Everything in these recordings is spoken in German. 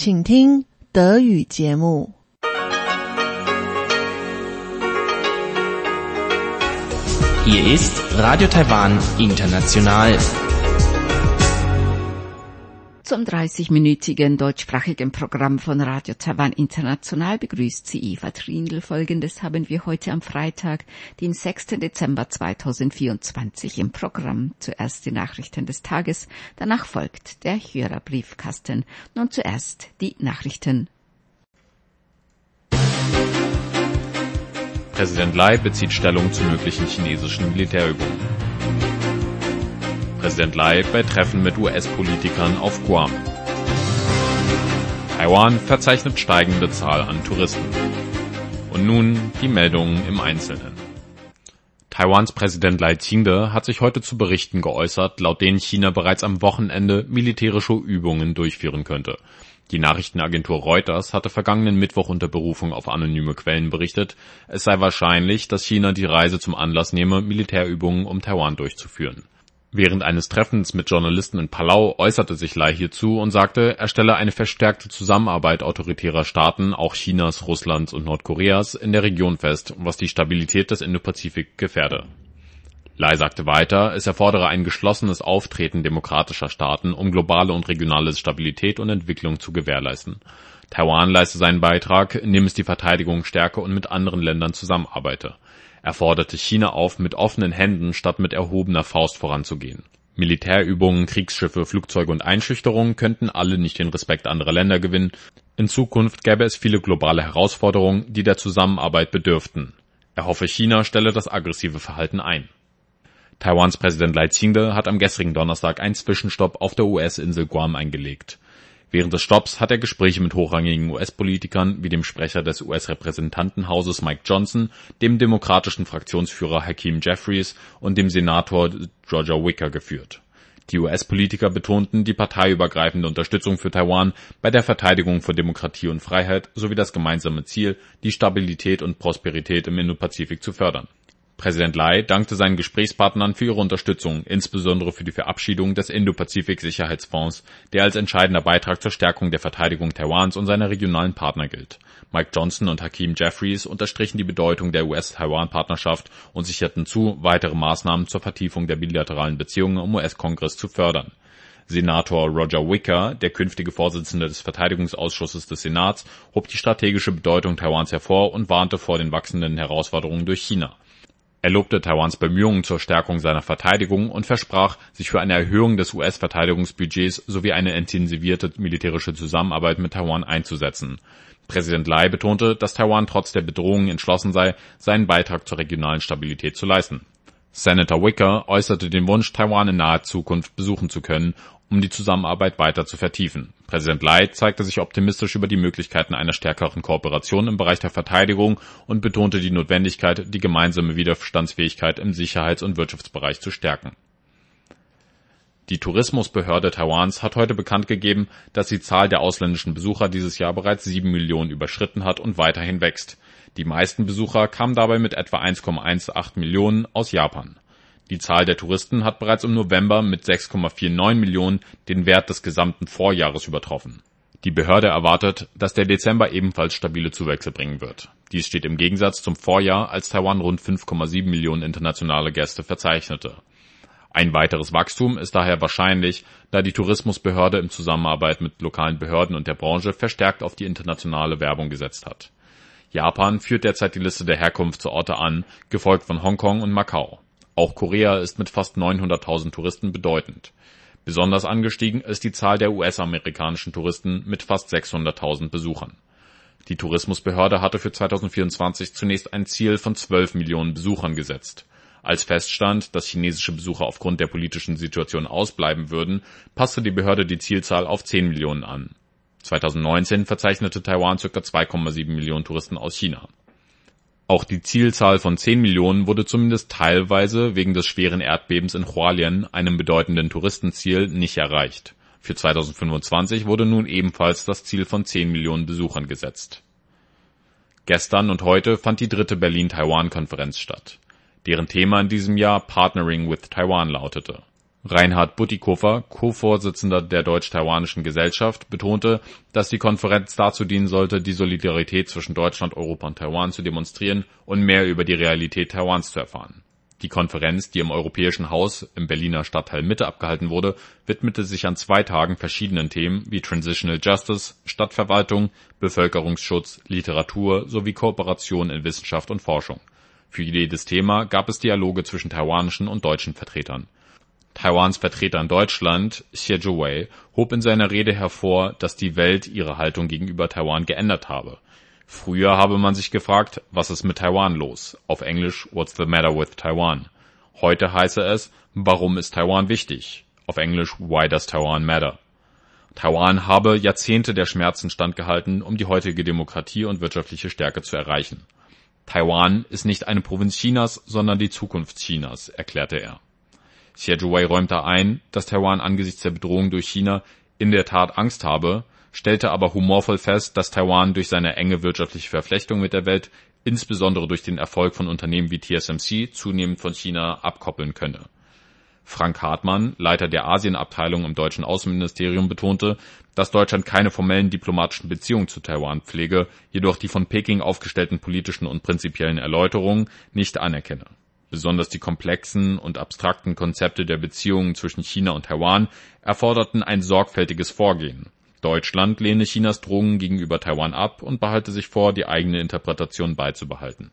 请听德语节目。 Hier ist Radio Taiwan International. Zum 30-minütigen deutschsprachigen Programm von Radio Taiwan International begrüßt sie Eva Trindl. Folgendes haben wir heute am Freitag, den 6. Dezember 2024 im Programm. Zuerst die Nachrichten des Tages, danach folgt der Hörerbriefkasten. Nun zuerst die Nachrichten. Präsident Lai bezieht Stellung zu möglichen chinesischen Militärübungen. Präsident Lai bei Treffen mit US-Politikern auf Guam. Taiwan verzeichnet steigende Zahl an Touristen. Und nun die Meldungen im Einzelnen. Taiwans Präsident Lai Ching-te hat sich heute zu Berichten geäußert, laut denen China bereits am Wochenende militärische Übungen durchführen könnte. Die Nachrichtenagentur Reuters hatte vergangenen Mittwoch unter Berufung auf anonyme Quellen berichtet, es sei wahrscheinlich, dass China die Reise zum Anlass nehme, Militärübungen um Taiwan durchzuführen. Während eines Treffens mit Journalisten in Palau äußerte sich Lai hierzu und sagte, er stelle eine verstärkte Zusammenarbeit autoritärer Staaten, auch Chinas, Russlands und Nordkoreas, in der Region fest, was die Stabilität des Indopazifik gefährde. Lai sagte weiter, es erfordere ein geschlossenes Auftreten demokratischer Staaten, um globale und regionale Stabilität und Entwicklung zu gewährleisten. Taiwan leiste seinen Beitrag, indem es die Verteidigung stärke und mit anderen Ländern zusammenarbeite. Er forderte China auf, mit offenen Händen statt mit erhobener Faust voranzugehen. Militärübungen, Kriegsschiffe, Flugzeuge und Einschüchterungen könnten alle nicht den Respekt anderer Länder gewinnen. In Zukunft gäbe es viele globale Herausforderungen, die der Zusammenarbeit bedürften. Er hoffe, China stelle das aggressive Verhalten ein. Taiwans Präsident Lai Ching-te hat am gestrigen Donnerstag einen Zwischenstopp auf der US-Insel Guam eingelegt. Während des Stopps hat er Gespräche mit hochrangigen US-Politikern wie dem Sprecher des US-Repräsentantenhauses Mike Johnson, dem demokratischen Fraktionsführer Hakeem Jeffries und dem Senator Roger Wicker geführt. Die US-Politiker betonten die parteiübergreifende Unterstützung für Taiwan bei der Verteidigung von Demokratie und Freiheit sowie das gemeinsame Ziel, die Stabilität und Prosperität im Indopazifik zu fördern. Präsident Lai dankte seinen Gesprächspartnern für ihre Unterstützung, insbesondere für die Verabschiedung des Indo-Pazifik-Sicherheitsfonds, der als entscheidender Beitrag zur Stärkung der Verteidigung Taiwans und seiner regionalen Partner gilt. Mike Johnson und Hakeem Jeffries unterstrichen die Bedeutung der US-Taiwan-Partnerschaft und sicherten zu, weitere Maßnahmen zur Vertiefung der bilateralen Beziehungen im US-Kongress zu fördern. Senator Roger Wicker, der künftige Vorsitzende des Verteidigungsausschusses des Senats, hob die strategische Bedeutung Taiwans hervor und warnte vor den wachsenden Herausforderungen durch China. Er lobte Taiwans Bemühungen zur Stärkung seiner Verteidigung und versprach, sich für eine Erhöhung des US-Verteidigungsbudgets sowie eine intensivierte militärische Zusammenarbeit mit Taiwan einzusetzen. Präsident Lai betonte, dass Taiwan trotz der Bedrohungen entschlossen sei, seinen Beitrag zur regionalen Stabilität zu leisten. Senator Wicker äußerte den Wunsch, Taiwan in naher Zukunft besuchen zu können, um die Zusammenarbeit weiter zu vertiefen. Präsident Lai zeigte sich optimistisch über die Möglichkeiten einer stärkeren Kooperation im Bereich der Verteidigung und betonte die Notwendigkeit, die gemeinsame Widerstandsfähigkeit im Sicherheits- und Wirtschaftsbereich zu stärken. Die Tourismusbehörde Taiwans hat heute bekannt gegeben, dass die Zahl der ausländischen Besucher dieses Jahr bereits 7 Millionen überschritten hat und weiterhin wächst. Die meisten Besucher kamen dabei mit etwa 1,18 Millionen aus Japan. Die Zahl der Touristen hat bereits im November mit 6,49 Millionen den Wert des gesamten Vorjahres übertroffen. Die Behörde erwartet, dass der Dezember ebenfalls stabile Zuwächse bringen wird. Dies steht im Gegensatz zum Vorjahr, als Taiwan rund 5,7 Millionen internationale Gäste verzeichnete. Ein weiteres Wachstum ist daher wahrscheinlich, da die Tourismusbehörde in Zusammenarbeit mit lokalen Behörden und der Branche verstärkt auf die internationale Werbung gesetzt hat. Japan führt derzeit die Liste der Herkunftsorte an, gefolgt von Hongkong und Macau. Auch Korea ist mit fast 900.000 Touristen bedeutend. Besonders angestiegen ist die Zahl der US-amerikanischen Touristen mit fast 600.000 Besuchern. Die Tourismusbehörde hatte für 2024 zunächst ein Ziel von 12 Millionen Besuchern gesetzt. Als feststand, dass chinesische Besucher aufgrund der politischen Situation ausbleiben würden, passte die Behörde die Zielzahl auf 10 Millionen an. 2019 verzeichnete Taiwan ca. 2,7 Millionen Touristen aus China. Auch die Zielzahl von 10 Millionen wurde zumindest teilweise wegen des schweren Erdbebens in Hualien, einem bedeutenden Touristenziel, nicht erreicht. Für 2025 wurde nun ebenfalls das Ziel von 10 Millionen Besuchern gesetzt. Gestern und heute fand die 3. Berlin-Taiwan-Konferenz statt. Deren Thema in diesem Jahr Partnering with Taiwan lautete. Reinhard Butikofer, Co-Vorsitzender der Deutsch-Taiwanischen Gesellschaft, betonte, dass die Konferenz dazu dienen sollte, die Solidarität zwischen Deutschland, Europa und Taiwan zu demonstrieren und mehr über die Realität Taiwans zu erfahren. Die Konferenz, die im Europäischen Haus im Berliner Stadtteil Mitte abgehalten wurde, widmete sich an 2 Tagen verschiedenen Themen wie Transitional Justice, Stadtverwaltung, Bevölkerungsschutz, Literatur sowie Kooperation in Wissenschaft und Forschung. Für jedes Thema gab es Dialoge zwischen taiwanischen und deutschen Vertretern. Taiwans Vertreter in Deutschland, Xie Zhiwei, hob in seiner Rede hervor, dass die Welt ihre Haltung gegenüber Taiwan geändert habe. Früher habe man sich gefragt, was ist mit Taiwan los? Auf Englisch, what's the matter with Taiwan? Heute heiße es, warum ist Taiwan wichtig? Auf Englisch, why does Taiwan matter? Taiwan habe Jahrzehnte der Schmerzen standgehalten, um die heutige Demokratie und wirtschaftliche Stärke zu erreichen. Taiwan ist nicht eine Provinz Chinas, sondern die Zukunft Chinas, erklärte er. Xie Zhiwei räumte ein, dass Taiwan angesichts der Bedrohung durch China in der Tat Angst habe, stellte aber humorvoll fest, dass Taiwan durch seine enge wirtschaftliche Verflechtung mit der Welt, insbesondere durch den Erfolg von Unternehmen wie TSMC, zunehmend von China abkoppeln könne. Frank Hartmann, Leiter der Asienabteilung im deutschen Außenministerium, betonte, dass Deutschland keine formellen diplomatischen Beziehungen zu Taiwan pflege, jedoch die von Peking aufgestellten politischen und prinzipiellen Erläuterungen nicht anerkenne. Besonders die komplexen und abstrakten Konzepte der Beziehungen zwischen China und Taiwan erforderten ein sorgfältiges Vorgehen. Deutschland lehne Chinas Drohungen gegenüber Taiwan ab und behalte sich vor, die eigene Interpretation beizubehalten.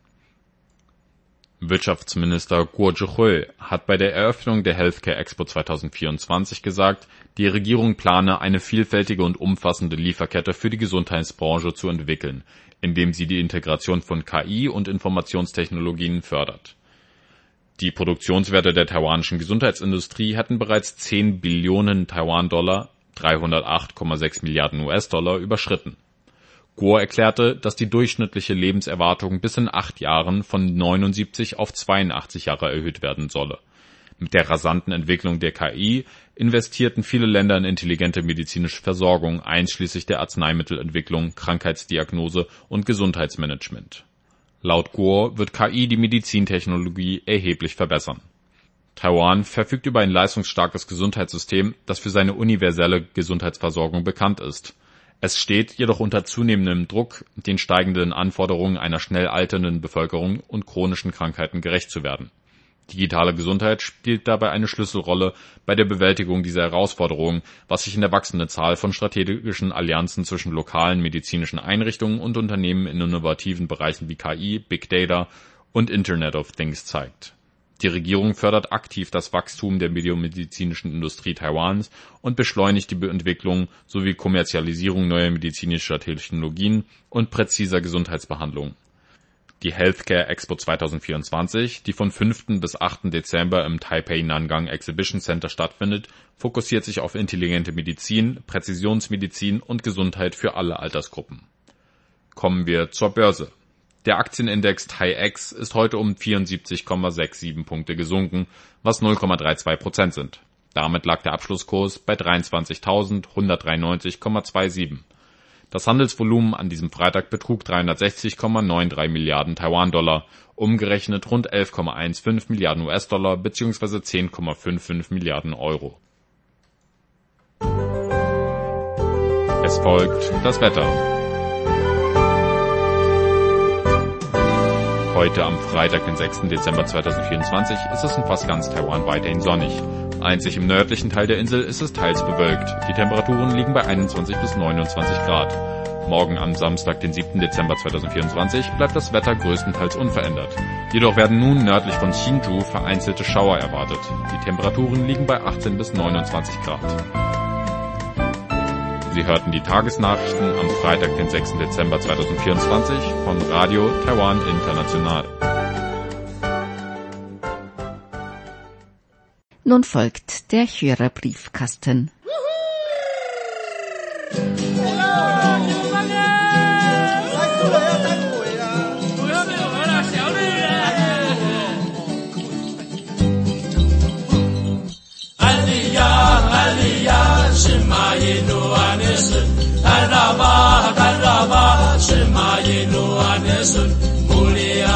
Wirtschaftsminister Guo Zhihui hat bei der Eröffnung der Healthcare Expo 2024 gesagt, die Regierung plane, eine vielfältige und umfassende Lieferkette für die Gesundheitsbranche zu entwickeln, indem sie die Integration von KI und Informationstechnologien fördert. Die Produktionswerte der taiwanischen Gesundheitsindustrie hätten bereits 10 Billionen Taiwan-Dollar, 308,6 Milliarden US-Dollar überschritten. Guo erklärte, dass die durchschnittliche Lebenserwartung bis in 8 Jahren von 79 auf 82 Jahre erhöht werden solle. Mit der rasanten Entwicklung der KI investierten viele Länder in intelligente medizinische Versorgung, einschließlich der Arzneimittelentwicklung, Krankheitsdiagnose und Gesundheitsmanagement. Laut Guo wird KI die Medizintechnologie erheblich verbessern. Taiwan verfügt über ein leistungsstarkes Gesundheitssystem, das für seine universelle Gesundheitsversorgung bekannt ist. Es steht jedoch unter zunehmendem Druck, den steigenden Anforderungen einer schnell alternden Bevölkerung und chronischen Krankheiten gerecht zu werden. Digitale Gesundheit spielt dabei eine Schlüsselrolle bei der Bewältigung dieser Herausforderungen, was sich in der wachsenden Zahl von strategischen Allianzen zwischen lokalen medizinischen Einrichtungen und Unternehmen in innovativen Bereichen wie KI, Big Data und Internet of Things zeigt. Die Regierung fördert aktiv das Wachstum der biomedizinischen Industrie Taiwans und beschleunigt die Entwicklung sowie Kommerzialisierung neuer medizinischer Technologien und präziser Gesundheitsbehandlung. Die Healthcare Expo 2024, die von 5. bis 8. Dezember im Taipei Nangang Exhibition Center stattfindet, fokussiert sich auf intelligente Medizin, Präzisionsmedizin und Gesundheit für alle Altersgruppen. Kommen wir zur Börse. Der Aktienindex TAIEX ist heute um 74,67 Punkte gesunken, was 0,32% sind. Damit lag der Abschlusskurs bei 23.193,27. Das Handelsvolumen an diesem Freitag betrug 360,93 Milliarden Taiwan-Dollar, umgerechnet rund 11,15 Milliarden US-Dollar bzw. 10,55 Milliarden Euro. Es folgt das Wetter. Heute am Freitag, den 6. Dezember 2024, ist es in fast ganz Taiwan weiterhin sonnig. Einzig im nördlichen Teil der Insel ist es teils bewölkt. Die Temperaturen liegen bei 21 bis 29 Grad. Morgen am Samstag, den 7. Dezember 2024, bleibt das Wetter größtenteils unverändert. Jedoch werden nun nördlich von Hsinchu vereinzelte Schauer erwartet. Die Temperaturen liegen bei 18 bis 29 Grad. Sie hörten die Tagesnachrichten am Freitag, den 6. Dezember 2024 von Radio Taiwan International. Nun folgt der Hörerbriefkasten.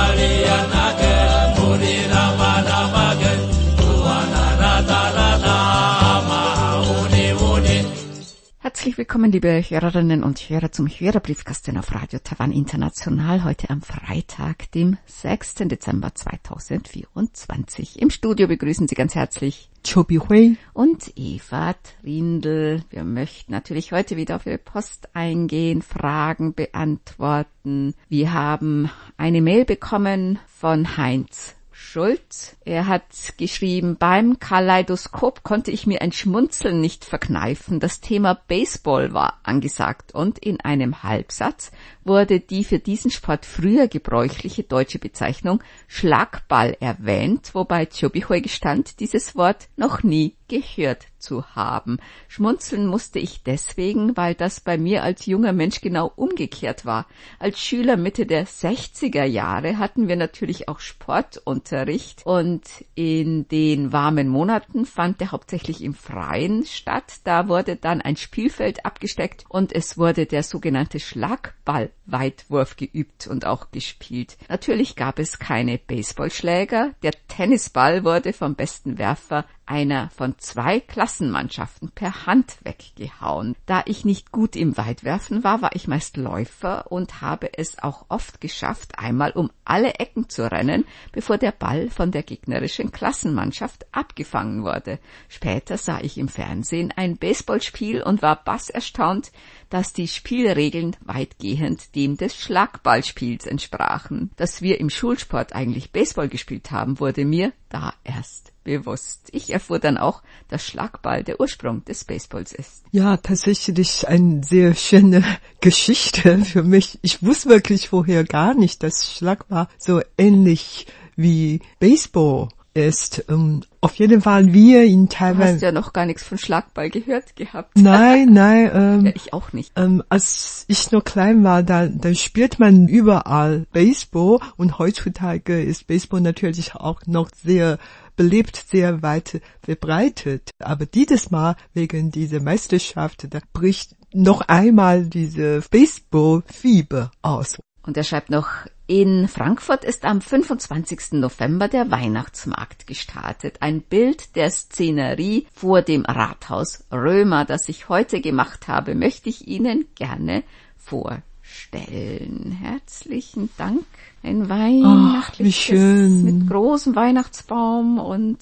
Da Herzlich willkommen, liebe Hörerinnen und Hörer, zum Hörerbriefkasten auf Radio Taiwan International, heute am Freitag, dem 6. Dezember 2024. Im Studio begrüßen Sie ganz herzlich Cho Bi-hui und Eva Trindl. Wir möchten natürlich heute wieder auf Ihre Post eingehen, Fragen beantworten. Wir haben eine Mail bekommen von Heinz Schulz. Er hat geschrieben, beim Kaleidoskop konnte ich mir ein Schmunzeln nicht verkneifen. Das Thema Baseball war angesagt und in einem Halbsatz wurde die für diesen Sport früher gebräuchliche deutsche Bezeichnung Schlagball erwähnt, wobei Cho Bi-hui gestand, dieses Wort noch nie gehört zu haben. Schmunzeln musste ich deswegen, weil das bei mir als junger Mensch genau umgekehrt war. Als Schüler Mitte der 60er Jahre hatten wir natürlich auch Sportunterricht und in den warmen Monaten fand der hauptsächlich im Freien statt. Da wurde dann ein Spielfeld abgesteckt und es wurde der sogenannte Schlagballweitwurf geübt und auch gespielt. Natürlich gab es keine Baseballschläger. Der Tennisball wurde vom besten Werfer einer von 2 Klassenmannschaften per Hand weggehauen. Da ich nicht gut im Weitwerfen war, war ich meist Läufer und habe es auch oft geschafft, einmal um alle Ecken zu rennen, bevor der Ball von der gegnerischen Klassenmannschaft abgefangen wurde. Später sah ich im Fernsehen ein Baseballspiel und war basserstaunt, dass die Spielregeln weitgehend dem des Schlagballspiels entsprachen. Dass wir im Schulsport eigentlich Baseball gespielt haben, wurde mir da erst bewusst. Ich erfuhr dann auch, dass Schlagball der Ursprung des Baseballs ist. Ja, tatsächlich eine sehr schöne Geschichte für mich. Ich wusste wirklich vorher gar nicht, dass Schlagball so ähnlich wie Baseball ist. Auf jeden Fall wir in Taiwan. Du hast ja noch gar nichts von Schlagball gehört gehabt. Nein. Ja, ich auch nicht. Als ich noch klein war, da spielt man überall Baseball und heutzutage ist Baseball natürlich auch noch sehr beliebt, sehr weit verbreitet. Aber dieses Mal wegen dieser Meisterschaft, da bricht noch einmal diese Baseball-Fieber aus. Und er schreibt noch, in Frankfurt ist am 25. November der Weihnachtsmarkt gestartet. Ein Bild der Szenerie vor dem Rathaus Römer, das ich heute gemacht habe, möchte ich Ihnen gerne vorstellen. Herzlichen Dank. Ein weihnachtliches mit großem Weihnachtsbaum und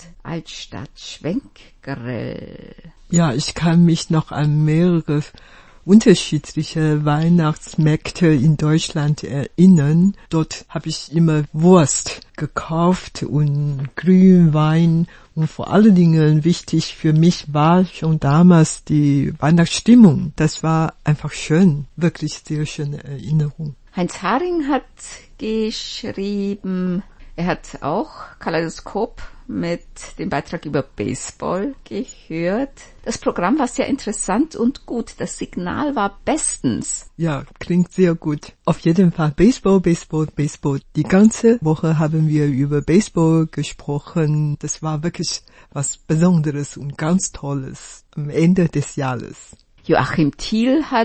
Altstadt-Schwenkgrill. Ja, ich kann mich noch an mehrere unterschiedliche Weihnachtsmärkte in Deutschland erinnern. Dort habe ich immer Wurst gekauft und Glühwein und vor allen Dingen wichtig für mich war schon damals die Weihnachtsstimmung. Das war einfach schön, wirklich sehr schöne Erinnerung. Heinz Haring hat geschrieben, er hat auch Kaleidoskop mit dem Beitrag über Baseball gehört. Das Programm war sehr interessant und gut. Das Signal war bestens. Ja, klingt sehr gut. Auf jeden Fall Baseball. Die ganze Woche haben wir über Baseball gesprochen. Das war wirklich was Besonderes und ganz Tolles am Ende des Jahres. Joachim Thiel hat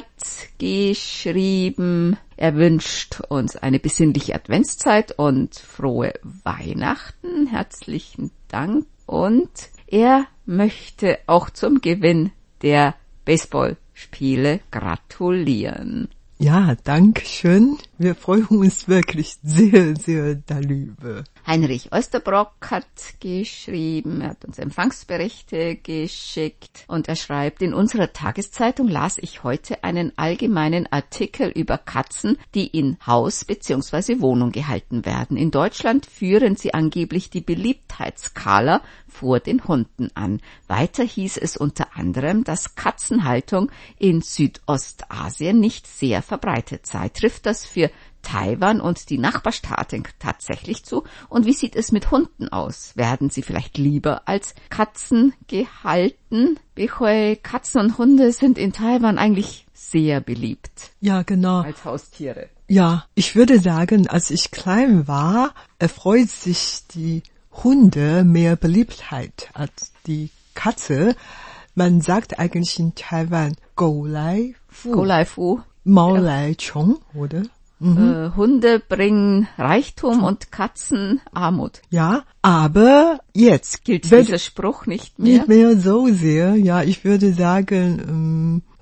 geschrieben, er wünscht uns eine besinnliche Adventszeit und frohe Weihnachten. Herzlichen Dank. Und er möchte auch zum Gewinn der Baseballspiele gratulieren. Ja, danke schön. Wir freuen uns wirklich sehr, sehr darüber. Heinrich Osterbrock hat geschrieben, er hat uns Empfangsberichte geschickt und er schreibt, in unserer Tageszeitung las ich heute einen allgemeinen Artikel über Katzen, die in Haus bzw. Wohnung gehalten werden. In Deutschland führen sie angeblich die Beliebtheitsskala vor den Hunden an. Weiter hieß es unter anderem, dass Katzenhaltung in Südostasien nicht sehr verbreitet sei. Trifft das für Taiwan und die Nachbarstaaten tatsächlich zu? Und wie sieht es mit Hunden aus? Werden sie vielleicht lieber als Katzen gehalten? Katzen und Hunde sind in Taiwan eigentlich sehr beliebt. Ja, genau. Als Haustiere. Ja, ich würde sagen, als ich klein war, erfreut sich die Hunde mehr Beliebtheit als die Katze. Man sagt eigentlich in Taiwan Gou Lai Fu. Gou Lai Fu. Mao Lai Chong, oder? Hunde bringen Reichtum und Katzen Armut. Ja, aber jetzt gilt dieser Spruch nicht mehr. Nicht mehr so sehr. Ja, ich würde sagen,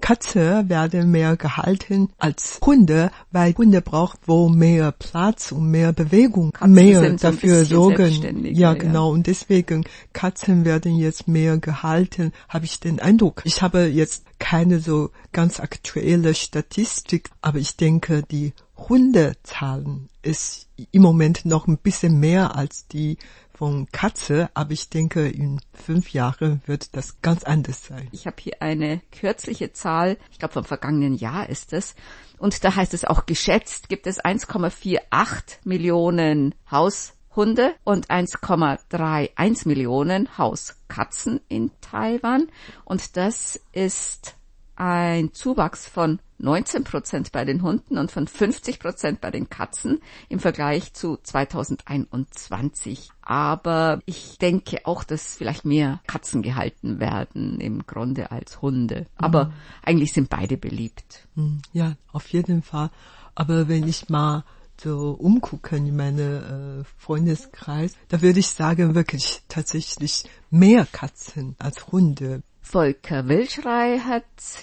Katze werden mehr gehalten als Hunde, weil Hunde braucht wohl mehr Platz und mehr Bewegung, Katzen mehr sind so ein dafür bisschen sorgen. selbstständiger, Ja, genau. Und deswegen Katzen werden jetzt mehr gehalten, habe ich den Eindruck. Ich habe jetzt keine so ganz aktuelle Statistik, aber ich denke, die Hundezahlen ist im Moment noch ein bisschen mehr als die von Katze, aber ich denke, in 5 Jahren wird das ganz anders sein. Ich habe hier eine kürzliche Zahl, ich glaube vom vergangenen Jahr ist es, und da heißt es auch geschätzt, gibt es 1,48 Millionen Haushunde und 1,31 Millionen Hauskatzen in Taiwan, und das ist ein Zuwachs von 19% bei den Hunden und von 50% bei den Katzen im Vergleich zu 2021. Aber ich denke auch, dass vielleicht mehr Katzen gehalten werden im Grunde als Hunde. Aber eigentlich sind beide beliebt. Ja, auf jeden Fall. Aber wenn ich mal so umgucken in meine Freundeskreis, da würde ich sagen, wirklich tatsächlich mehr Katzen als Hunde. Volker Wilschrei hat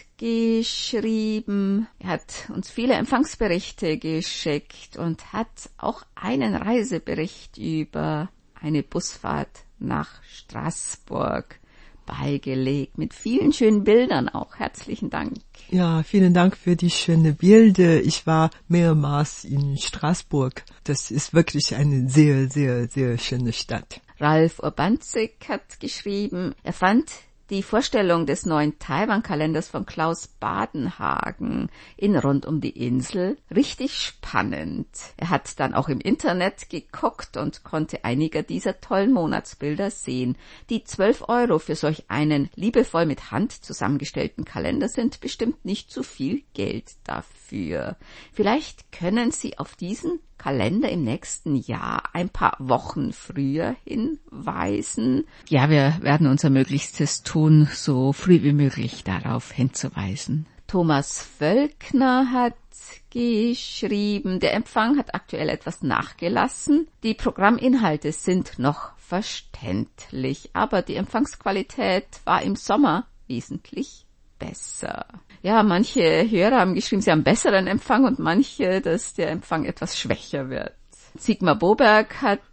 geschrieben, er hat uns viele Empfangsberichte geschickt und hat auch einen Reisebericht über eine Busfahrt nach Straßburg beigelegt, mit vielen schönen Bildern auch. Herzlichen Dank. Ja, vielen Dank für die schönen Bilder. Ich war mehrmals in Straßburg. Das ist wirklich eine sehr, sehr, sehr schöne Stadt. Ralf Urbanzig hat geschrieben, er fand die Vorstellung des neuen Taiwan-Kalenders von Klaus Badenhagen in Rund um die Insel richtig spannend. Er hat dann auch im Internet geguckt und konnte einige dieser tollen Monatsbilder sehen. Die 12 € für solch einen liebevoll mit Hand zusammengestellten Kalender sind bestimmt nicht zu viel Geld dafür. Vielleicht können Sie auf diesen Kalender im nächsten Jahr ein paar Wochen früher hinweisen. Ja, wir werden unser Möglichstes tun, so früh wie möglich darauf hinzuweisen. Thomas Völkner hat geschrieben, der Empfang hat aktuell etwas nachgelassen. Die Programminhalte sind noch verständlich, aber die Empfangsqualität war im Sommer wesentlich besser. Ja, manche Hörer haben geschrieben, sie haben besseren Empfang und manche, dass der Empfang etwas schwächer wird. Sigmar Boberg hat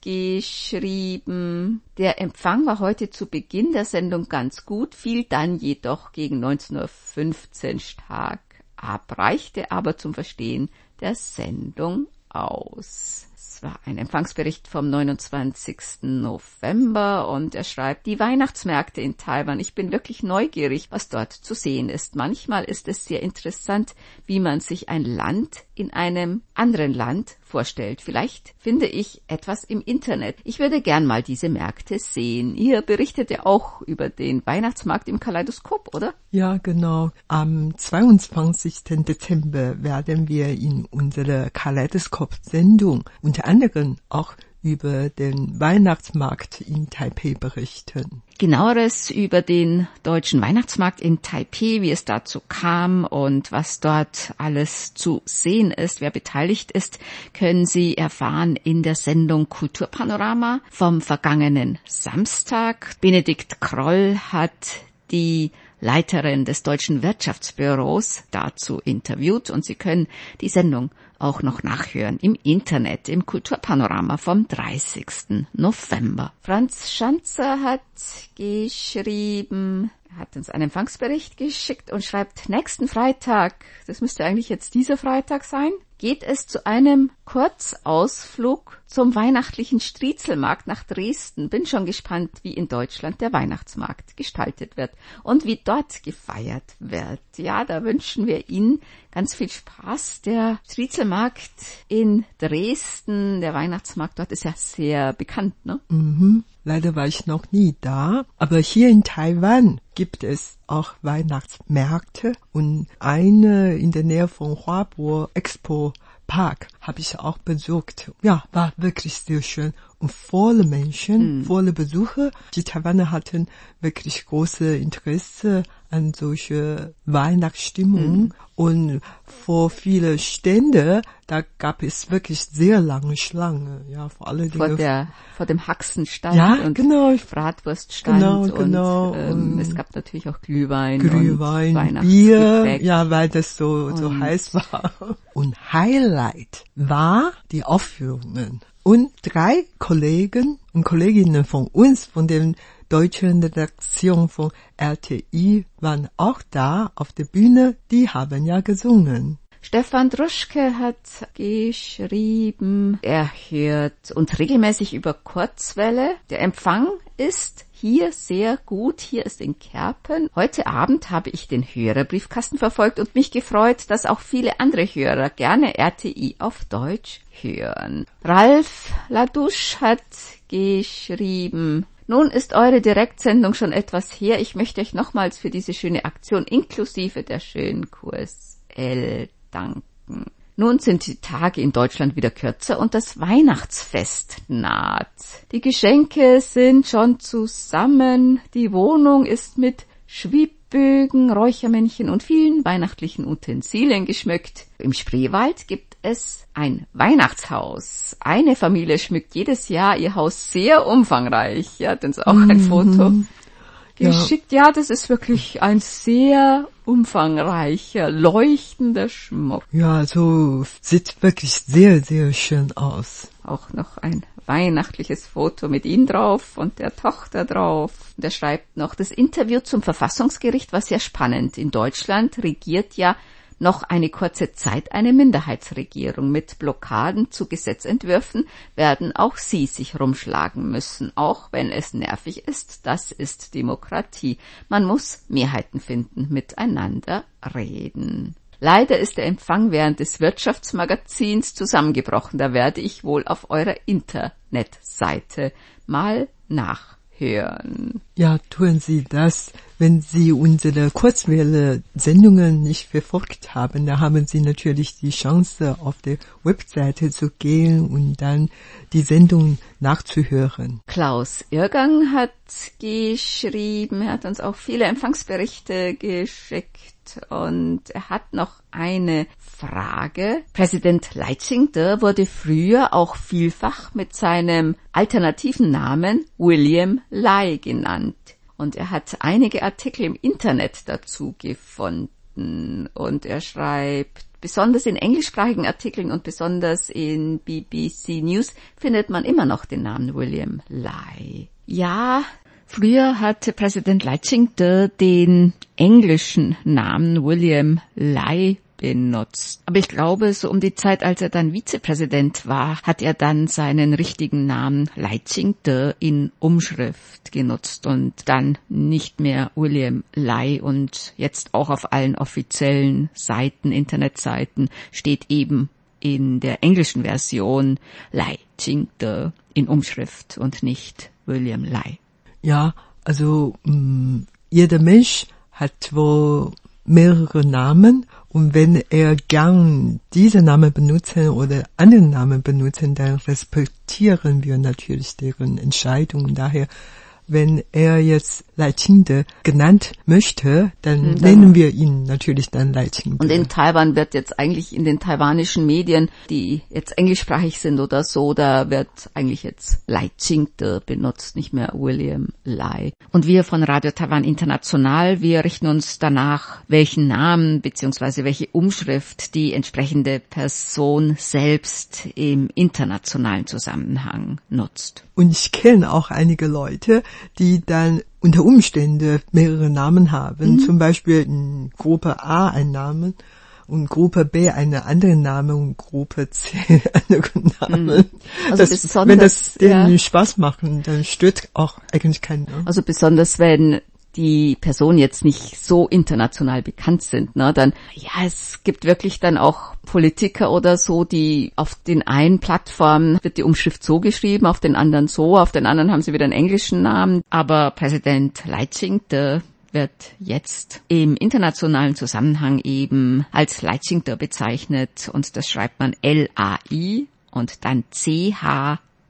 geschrieben, der Empfang war heute zu Beginn der Sendung ganz gut, fiel dann jedoch gegen 19:15 Uhr stark ab, reichte aber zum Verstehen der Sendung aus. Es war ein Empfangsbericht vom 29. November und er schreibt, die Weihnachtsmärkte in Taiwan. Ich bin wirklich neugierig, was dort zu sehen ist. Manchmal ist es sehr interessant, wie man sich ein Land in einem anderen Land vorstellt. Vielleicht finde ich etwas im Internet. Ich würde gern mal diese Märkte sehen. Ihr berichtet ja auch über den Weihnachtsmarkt im Kaleidoskop, oder? Ja, genau. Am 22. Dezember werden wir in unserer Kaleidoskop-Sendung unter anderem auch über den Weihnachtsmarkt in Taipei berichten. Genaueres über den deutschen Weihnachtsmarkt in Taipei, wie es dazu kam und was dort alles zu sehen ist, wer beteiligt ist, können Sie erfahren in der Sendung Kulturpanorama vom vergangenen Samstag. Benedikt Kroll hat die Leiterin des Deutschen Wirtschaftsbüros dazu interviewt und Sie können die Sendung auch noch nachhören im Internet, im Kulturpanorama vom 30. November. Franz Schanzer hat geschrieben, er hat uns einen Empfangsbericht geschickt und schreibt, nächsten Freitag, das müsste eigentlich jetzt dieser Freitag sein, geht es zu einem Kurzausflug zum weihnachtlichen Striezelmarkt nach Dresden. Bin schon gespannt, wie in Deutschland der Weihnachtsmarkt gestaltet wird und wie dort gefeiert wird. Ja, da wünschen wir Ihnen ganz viel Spaß. Der Striezelmarkt in Dresden, der Weihnachtsmarkt dort ist ja sehr bekannt, ne? Leider war ich noch nie da, aber hier in Taiwan gibt es auch Weihnachtsmärkte und eine in der Nähe von Huabo Expo Park habe ich auch besucht. Ja, war wirklich sehr schön und volle Menschen, volle Besucher. Die Taiwaner hatten wirklich große Interesse an solche Weihnachtsstimmung. Und vor viele Stände, da gab es wirklich sehr lange Schlange, ja, vor allen Dingen. Vor dem Haxenstand und genau. Bratwurststand genau. Und es gab natürlich auch Glühwein und Bier, ja, weil das so heiß war. Und Highlight war die Aufführungen. Und 3 Kollegen und Kolleginnen von uns, von den deutschen Redaktion von RTI, waren auch da auf der Bühne, die haben ja gesungen. Stefan Druschke hat geschrieben, er hört uns regelmäßig über Kurzwelle. Der Empfang ist hier sehr gut, hier ist in Kerpen. Heute Abend habe ich den Hörerbriefkasten verfolgt und mich gefreut, dass auch viele andere Hörer gerne RTI auf Deutsch hören. Ralf Ladusch hat geschrieben, nun ist eure Direktsendung schon etwas her. Ich möchte euch nochmals für diese schöne Aktion inklusive der schönen Kurs L danken. Nun sind die Tage in Deutschland wieder kürzer und das Weihnachtsfest naht. Die Geschenke sind schon zusammen. Die Wohnung ist mit Schwibbögen, Räuchermännchen und vielen weihnachtlichen Utensilien geschmückt. Im Spreewald gibt es ein Weihnachtshaus. Eine Familie schmückt jedes Jahr ihr Haus sehr umfangreich. Er hat uns auch ein Foto geschickt. Ja, das ist wirklich ein sehr umfangreicher, leuchtender Schmuck. Ja, so sieht wirklich sehr, sehr schön aus. Auch noch ein weihnachtliches Foto mit ihm drauf und der Tochter drauf. Und er schreibt noch, das Interview zum Verfassungsgericht war sehr spannend. In Deutschland regiert ja noch eine kurze Zeit eine Minderheitsregierung. Mit Blockaden zu Gesetzentwürfen werden auch sie sich rumschlagen müssen, auch wenn es nervig ist. Das ist Demokratie. Man muss Mehrheiten finden, miteinander reden. Leider ist der Empfang während des Wirtschaftsmagazins zusammengebrochen. Da werde ich wohl auf eurer Internetseite mal nachhören. Ja, tun Sie das. Wenn Sie unsere Kurzwelle-Sendungen nicht verfolgt haben, da haben Sie natürlich die Chance, auf der Webseite zu gehen und dann die Sendung nachzuhören. Klaus Irgang hat geschrieben, er hat uns auch viele Empfangsberichte geschickt und er hat noch eine Frage. Präsident Leitzingter wurde früher auch vielfach mit seinem alternativen Namen William Lai genannt. Und er hat einige Artikel im Internet dazu gefunden. Und er schreibt, besonders in englischsprachigen Artikeln und besonders in BBC News findet man immer noch den Namen William Lai. Ja, früher hatte Präsident Leitzingter den englischen Namen William Lai benutzt. Aber ich glaube, so um die Zeit, als er dann Vizepräsident war, hat er dann seinen richtigen Namen Leitzingter in Umschrift genutzt und dann nicht mehr William Lai. Und jetzt auch auf allen offiziellen Seiten, Internetseiten, steht eben in der englischen Version Leitzingter in Umschrift und nicht William Lai. Ja, also jeder Mensch hat wohl mehrere Namen und wenn er gern diese Namen benutzen oder andere Namen benutzen, dann respektieren wir natürlich deren Entscheidung. Daher, wenn er jetzt Leitzingter genannt möchte, dann nennen wir ihn natürlich dann Leitzingter. Und in Taiwan wird jetzt eigentlich in den taiwanischen Medien, die jetzt englischsprachig sind oder so, da wird eigentlich jetzt Leitzingter benutzt, nicht mehr William Lai. Und wir von Radio Taiwan International, wir richten uns danach, welchen Namen bzw. welche Umschrift die entsprechende Person selbst im internationalen Zusammenhang nutzt. Und ich kenne auch einige Leute, die dann unter Umständen mehrere Namen haben. Zum Beispiel in Gruppe A einen Namen und Gruppe B einen anderen Namen und Gruppe C einen anderen Namen. Also wenn das denen Spaß macht, dann stört auch eigentlich keinen. Also besonders wenn die Personen jetzt nicht so international bekannt sind, ne, dann, ja, es gibt wirklich dann auch Politiker oder so, die auf den einen Plattformen wird die Umschrift so geschrieben, auf den anderen so, auf den anderen haben sie wieder einen englischen Namen, aber Präsident Leitzingter wird jetzt im internationalen Zusammenhang eben als Leitzingter bezeichnet und das schreibt man L-A-I und dann C-H-I-N-G-T-E-R.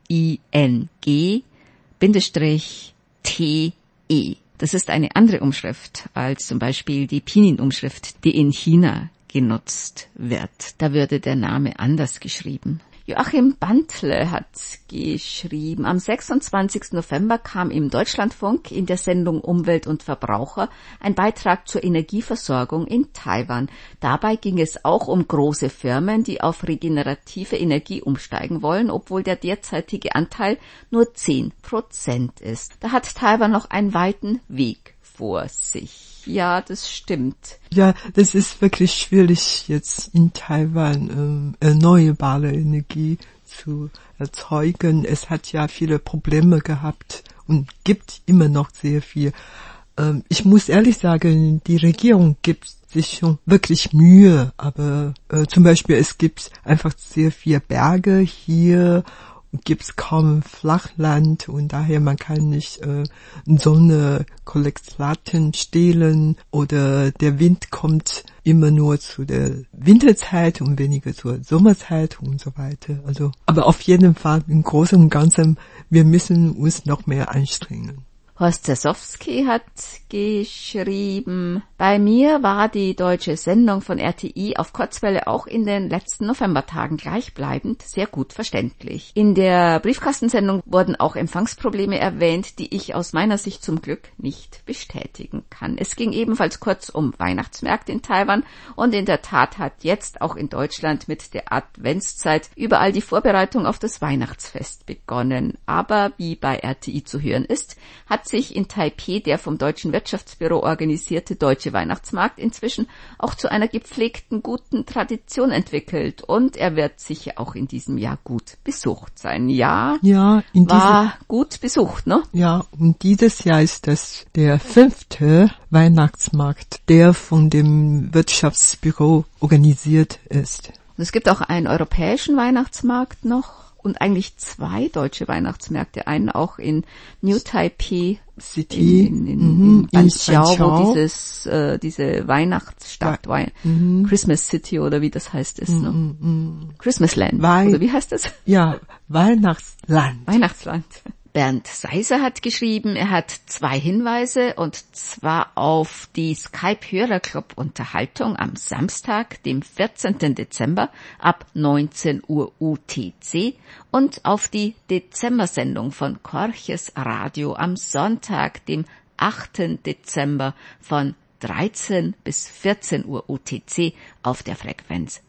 ING-TE. Das ist eine andere Umschrift als zum Beispiel die Pinyin-Umschrift, die in China genutzt wird. Da würde der Name anders geschrieben. Joachim Bantle hat geschrieben, am 26. November kam im Deutschlandfunk in der Sendung Umwelt und Verbraucher ein Beitrag zur Energieversorgung in Taiwan. Dabei ging es auch um große Firmen, die auf regenerative Energie umsteigen wollen, obwohl der derzeitige Anteil nur 10% ist. Da hat Taiwan noch einen weiten Weg vor sich. Ja, das stimmt. Ja, das ist wirklich schwierig, jetzt in Taiwan erneuerbare Energie zu erzeugen. Es hat ja viele Probleme gehabt und gibt immer noch sehr viel. Ich muss ehrlich sagen, die Regierung gibt sich schon wirklich Mühe, aber zum Beispiel es gibt einfach sehr viele Berge hier, gibt's kaum Flachland und daher man kann nicht Sonnekollektoren stehlen oder der Wind kommt immer nur zu der Winterzeit und weniger zur Sommerzeit und so weiter. Also, aber auf jeden Fall im Großen und Ganzen, wir müssen uns noch mehr anstrengen. Horst Zesowski hat geschrieben, bei mir war die deutsche Sendung von RTI auf Kurzwelle auch in den letzten Novembertagen gleichbleibend sehr gut verständlich. In der Briefkastensendung wurden auch Empfangsprobleme erwähnt, die ich aus meiner Sicht zum Glück nicht bestätigen kann. Es ging ebenfalls kurz um Weihnachtsmärkte in Taiwan und in der Tat hat jetzt auch in Deutschland mit der Adventszeit überall die Vorbereitung auf das Weihnachtsfest begonnen. Aber wie bei RTI zu hören ist, hat sich in Taipeh der vom Deutschen Wirtschaftsbüro organisierte Deutsche Weihnachtsmarkt inzwischen auch zu einer gepflegten, guten Tradition entwickelt und er wird sicher auch in diesem Jahr gut besucht sein. Ja, war gut besucht, ne? Ja, und dieses Jahr ist das der 5. Weihnachtsmarkt, der von dem Wirtschaftsbüro organisiert ist. Und es gibt auch einen europäischen Weihnachtsmarkt noch. Und eigentlich 2 deutsche Weihnachtsmärkte, einen auch in New Taipei City, in Banqiao, wo diese Weihnachtsstadt, Christmas City oder wie das heißt ist, ne? Christmas Land, oder wie heißt das? Ja, Weihnachtsland. Bernd Seiser hat geschrieben, er hat 2 Hinweise, und zwar auf die Skype-Hörerclub-Unterhaltung am Samstag, dem 14. Dezember ab 19 Uhr UTC und auf die Dezembersendung von Korches Radio am Sonntag, dem 8. Dezember von 13 bis 14 Uhr UTC auf der Frequenz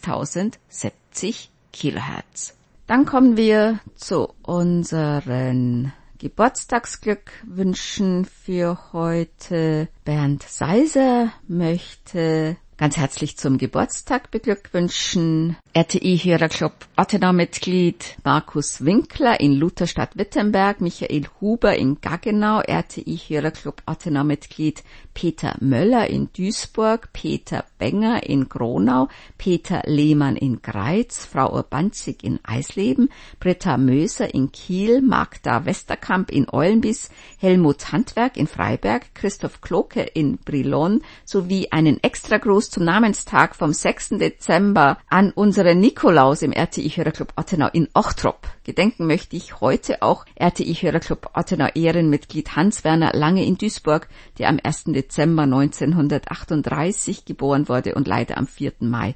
6070 Kilohertz. Dann kommen wir zu unseren Geburtstagsglückwünschen für heute. Bernd Seiser möchte ganz herzlich zum Geburtstag beglückwünschen RTI-Hörerclub Ottenau-Mitglied Markus Winkler in Lutherstadt-Wittenberg, Michael Huber in Gaggenau, RTI-Hörerclub Ottenau-Mitglied Peter Möller in Duisburg, Peter Benger in Gronau, Peter Lehmann in Greiz, Frau Urbanzig in Eisleben, Britta Möser in Kiel, Magda Westerkamp in Eulenbiss, Helmut Handwerk in Freiberg, Christoph Kloke in Brilon sowie einen Extragruß zum Namenstag vom 6. Dezember an unseren Nikolaus im RTI-Hörerclub Ottenau in Ochtrop. Gedenken möchte ich heute auch RTI-Hörerclub Ottenau Ehrenmitglied Hans-Werner Lange in Duisburg, der am 1. Dezember 1938 geboren wurde und leider am 4. Mai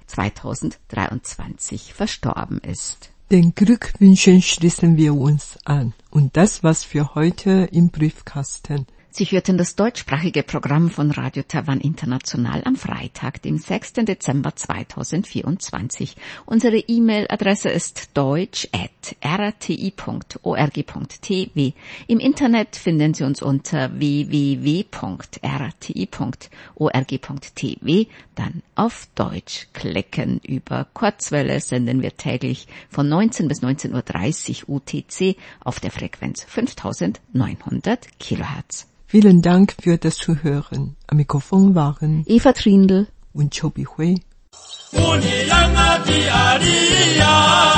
2023 verstorben ist. Den Glückwünschen schließen wir uns an. Und das war's für heute im Briefkasten. Sie hörten das deutschsprachige Programm von Radio Taiwan International am Freitag, dem 6. Dezember 2024. Unsere E-Mail-Adresse ist deutsch@rti.org.tv. Im Internet finden Sie uns unter www.rti.org.tv. Dann auf Deutsch klicken. Über Kurzwelle senden wir täglich von 19 bis 19.30 Uhr UTC auf der Frequenz 5900 Kilohertz. Vielen Dank für das Zuhören. Am Mikrofon waren Eva Trindl und Chobi Hui.